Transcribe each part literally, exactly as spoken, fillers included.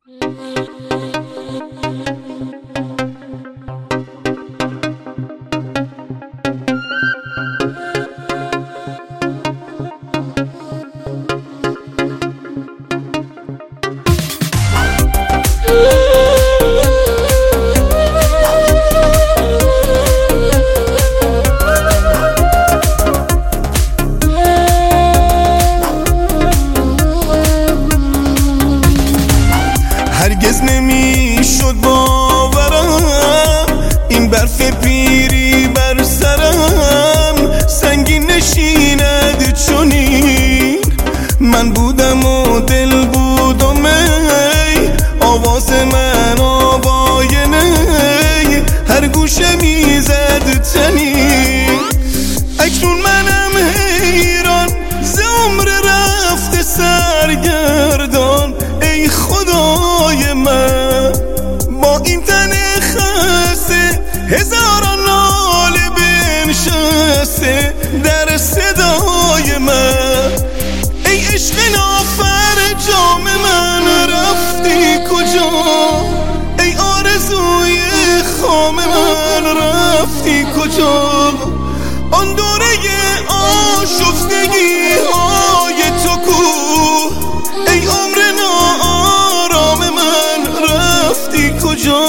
هرگز نمیشد باورم این برف پیری بر سرم سنگین نشیند چنین. من بودم و دل بودم ای آواز من آواینه هر گوشه میزد تنین. اکنون منم حیران ز عمر رفته سرگردان ای خدای من با این تن خسته هزاران ناله بنشسته در صدای من. ای عشق نافر جام من رفتی کجا ای آرزوی خام من رفتی کجا. آن دوره آشفتگی های تو کو ای عمر ناآرام من رفتی کجا.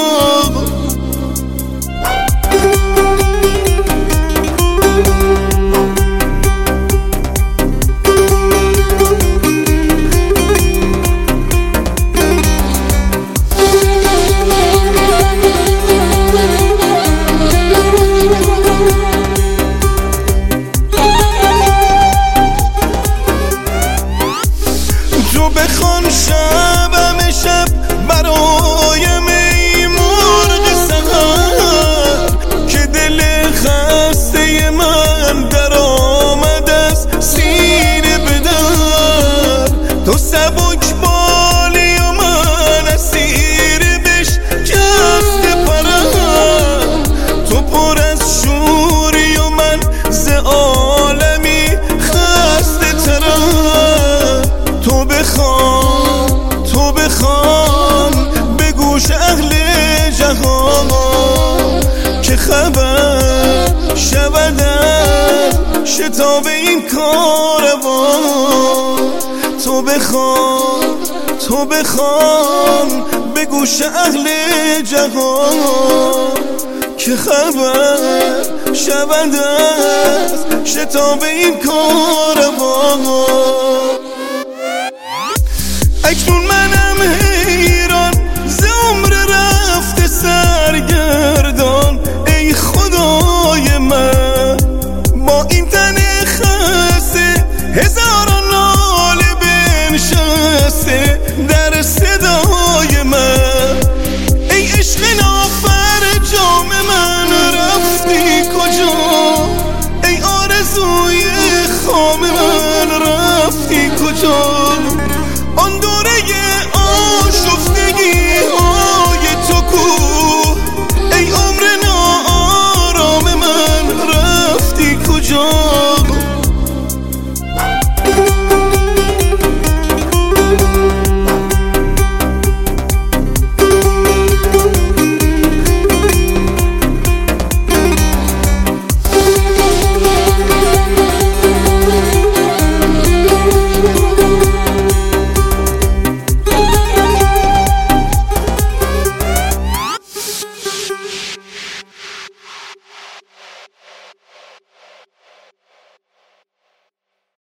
تو بخوان شبم شب برایم ای مرغ سحر که دل خسته من در آمد از سینه به در. تو سبک بالی و من اسیر بشکسته پرم. تو پر از شوری و من ز عالمی خسته ترم. تو بخوان تو بخوان به گوش اهل جهان که خبر شود از شتاب این کاروان. تو بخوان تو بخوان به گوش اهل جهان که خبر شود از شتاب این کاروان. اکنون